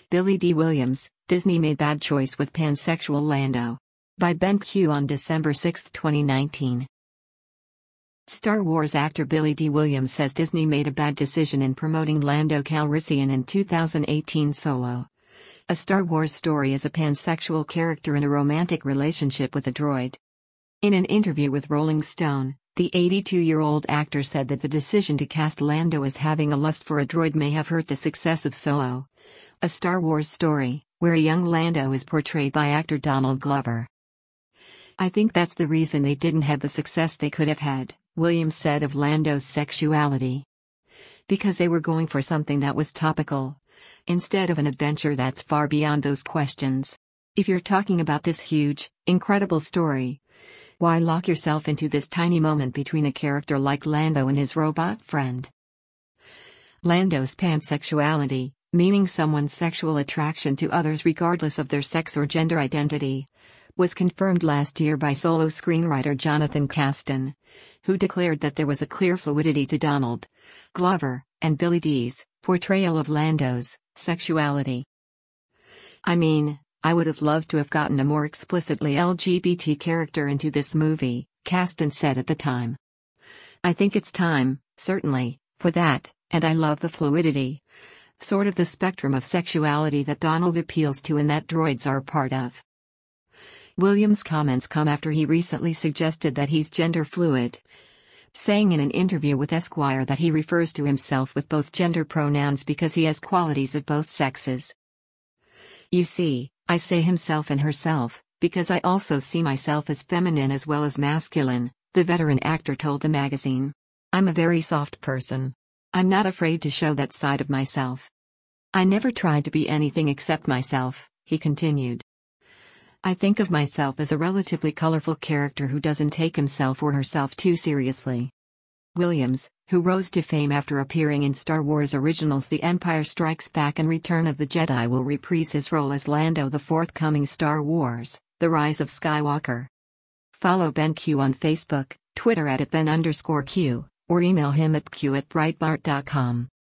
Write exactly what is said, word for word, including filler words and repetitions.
Billy Dee Williams, Disney made bad choice with pansexual Lando. By Ben Q on December sixth, twenty nineteen. Star Wars actor Billy Dee Williams says Disney made a bad decision in promoting Lando Calrissian in two thousand eighteen Solo. A Star Wars Story is a pansexual character in a romantic relationship with a droid. In an interview with Rolling Stone, the eighty-two-year-old actor said that the decision to cast Lando as having a lust for a droid may have hurt the success of Solo, a Star Wars Story, where a young Lando is portrayed by actor Donald Glover. "I think that's the reason they didn't have the success they could have had," Williams said of Lando's sexuality. "Because they were going for something that was topical, instead of an adventure that's far beyond those questions. If you're talking about this huge, incredible story, why lock yourself into this tiny moment between a character like Lando and his robot friend?" Lando's pansexuality, meaning someone's sexual attraction to others regardless of their sex or gender identity, was confirmed last year by Solo screenwriter Jonathan Kasdan, who declared that there was a clear fluidity to Donald Glover and Billy Dee's portrayal of Lando's sexuality. "I mean, I would have loved to have gotten a more explicitly L G B T character into this movie," Kasdan said at the time. "I think it's time, certainly, for that, and I love the fluidity, sort of the spectrum of sexuality that Donald appeals to and that droids are a part of." Williams' comments come after he recently suggested that he's gender fluid, saying in an interview with Esquire that he refers to himself with both gender pronouns because he has qualities of both sexes. "You see, I say himself and herself, because I also see myself as feminine as well as masculine," the veteran actor told the magazine. "I'm a very soft person. I'm not afraid to show that side of myself. I never tried to be anything except myself," he continued. "I think of myself as a relatively colorful character who doesn't take himself or herself too seriously." Williams, who rose to fame after appearing in Star Wars Originals The Empire Strikes Back and Return of the Jedi, will reprise his role as Lando the forthcoming Star Wars, The Rise of Skywalker. Follow Ben Q on Facebook, Twitter at Ben underscore Q, or email him at q at breitbart dot com.